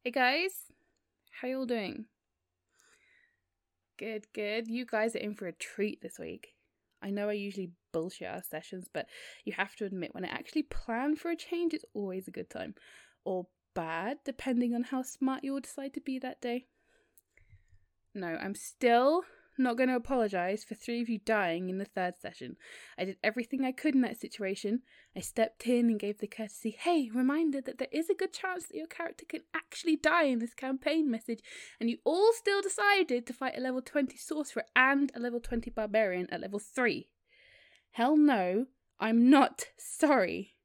Hey guys, how y'all doing? Good. You guys are in for a treat this week. I know I usually bullshit our sessions, but you have to admit when I actually plan for a change, it's always a good time. Or bad, depending on how smart you all decide to be that day. No, I'm still not going to apologise for 3 of you dying in the 3rd session. I did everything I could in that situation. I stepped in and gave the courtesy, hey, reminder that there is a good chance that your character can actually die in this campaign message, and you all still decided to fight a level 20 sorcerer and a level 20 barbarian at level 3. Hell no, I'm not sorry.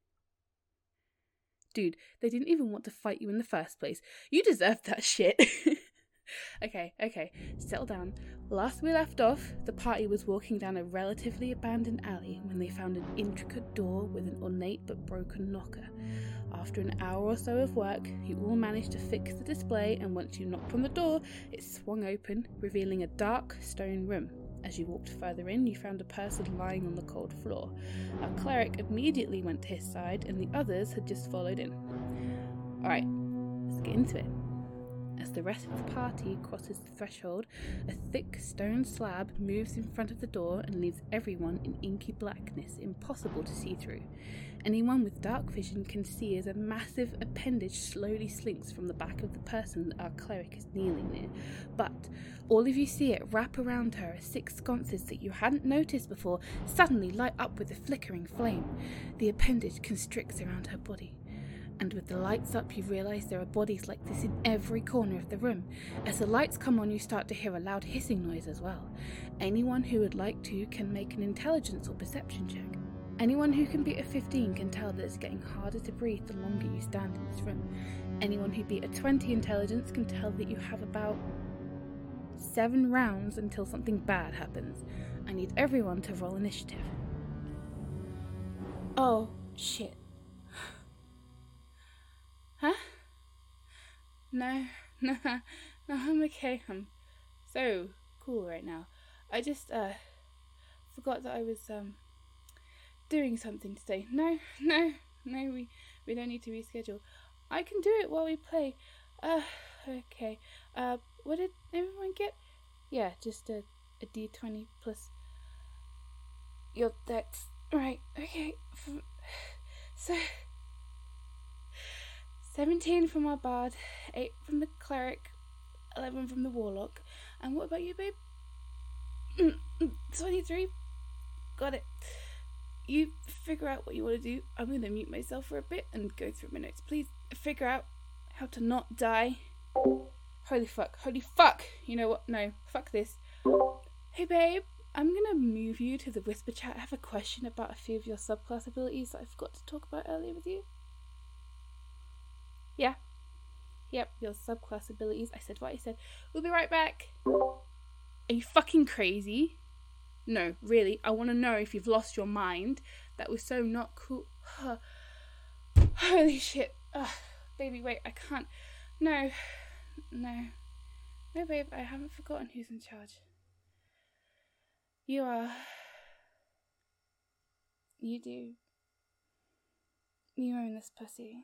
Dude, they didn't even want to fight you in the first place. You deserved that shit. Okay, settle down. Last we left off, the party was walking down a relatively abandoned alley when they found an intricate door with an ornate but broken knocker. After an hour or so of work, you all managed to fix the display, and once you knocked on the door, it swung open, revealing a dark stone room. As you walked further in, you found a person lying on the cold floor. Our cleric immediately went to his side, and the others had just followed in. Alright, let's get into it. As the rest of the party crosses the threshold, a thick stone slab moves in front of the door and leaves everyone in inky blackness, impossible to see through. Anyone with dark vision can see as a massive appendage slowly slinks from the back of the person that our cleric is kneeling near. But all of you see it wrap around her as 6 sconces that you hadn't noticed before suddenly light up with a flickering flame. The appendage constricts around her body. And with the lights up, you realise there are bodies like this in every corner of the room. As the lights come on, you start to hear a loud hissing noise as well. Anyone who would like to can make an intelligence or perception check. Anyone who can beat a 15 can tell that it's getting harder to breathe the longer you stand in this room. Anyone who beat a 20 intelligence can tell that you have about 7 rounds until something bad happens. I need everyone to roll initiative. Oh, shit. Huh? No, I'm okay. I'm so cool right now. I just, forgot that I was, doing something today. No, we don't need to reschedule. I can do it while we play. Okay. What did everyone get? Yeah, just a D20 plus your dex. Right, okay. So... 17 from our bard, 8 from the cleric, 11 from the warlock. And what about you, babe? 23? Got it. You figure out what you want to do. I'm going to mute myself for a bit and go through my notes. Please figure out how to not die. Holy fuck. You know what? No, fuck this. Hey, babe. I'm going to move you to the whisper chat. I have a question about a few of your subclass abilities that I forgot to talk about earlier with you. Yeah. Yep, your subclass abilities. I said what I said. We'll be right back. Are you fucking crazy? No, really. I want to know if you've lost your mind. That was so not cool. Holy shit. Baby, wait. I can't. No, babe. I haven't forgotten who's in charge. You are. You do. You own this pussy.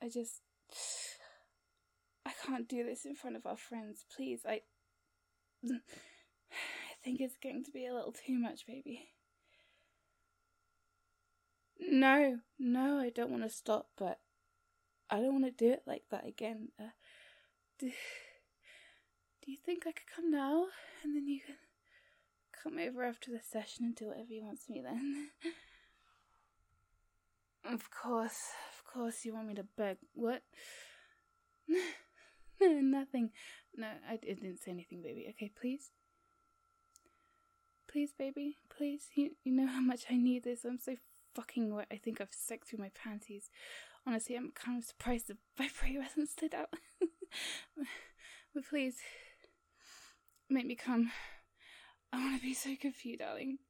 I can't do this in front of our friends. Please, I think it's going to be a little too much, baby. No, I don't want to stop, but I don't want to do it like that again. Do you think I could come now, and then you can come over after the session and do whatever you want to me then? Of course you want me to beg. What? No, nothing. No, I didn't say anything, baby. Okay, please? Please, baby? Please? You know how much I need this. I'm so fucking wet. I think I've sucked through my panties. Honestly, I'm kind of surprised the vibrator hasn't slid out. But please, make me come. I want to be so good for you, darling.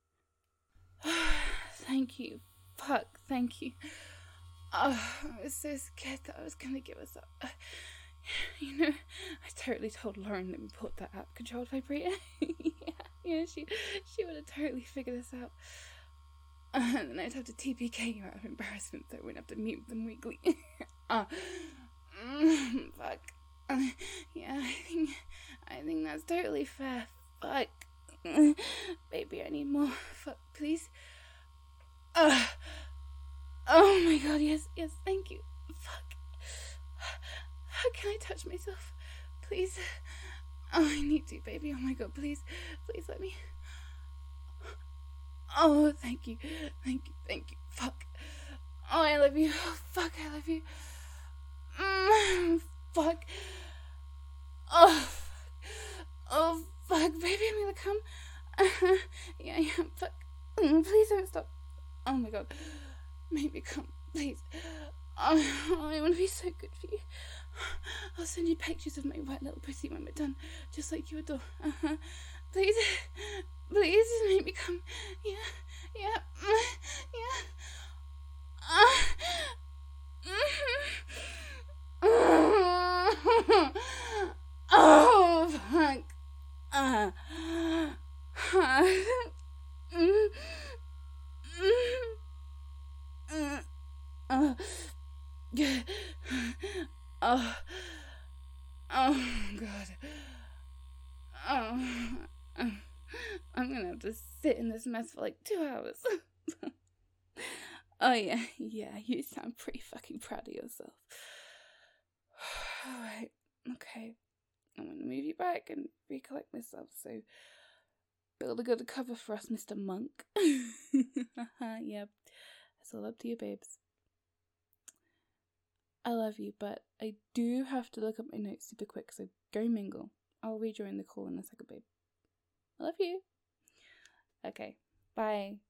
Thank you. Fuck, thank you. I was so scared that I was going to give us up. You know, I totally told Lauren that we bought that app-controlled vibrator. yeah, she would have totally figured this out. And then I'd have to TPK you out of embarrassment, so I wouldn't have to mute them weekly. Fuck. Yeah, I think that's totally fair. Fuck. Baby, I need more. Fuck, please. Oh my god, yes, thank you. Fuck. Can I touch myself? Please. Oh, I need to, baby. Oh my god, please let me. Oh, thank you. Fuck. Oh, I love you. Oh, fuck, I love you. Fuck. Oh, fuck, baby, I'm gonna come. Yeah, fuck. Please don't stop. Oh my god. Make me come, please. Oh, I want to be so good for you. I'll send you pictures of my wet little pussy when we're done, just like you adore. Please make me come. Yeah. Oh, fuck. Oh, God. I'm gonna have to sit in this mess for like 2 hours. Oh, yeah, you sound pretty fucking proud of yourself. Alright, okay. I'm gonna move you back and recollect myself, so build a good cover for us, Mr. Monk. Yep, it's all up to you, babes. I love you, but I do have to look up my notes super quick, so go mingle. I'll rejoin the call in a second, babe. I love you. Okay, bye.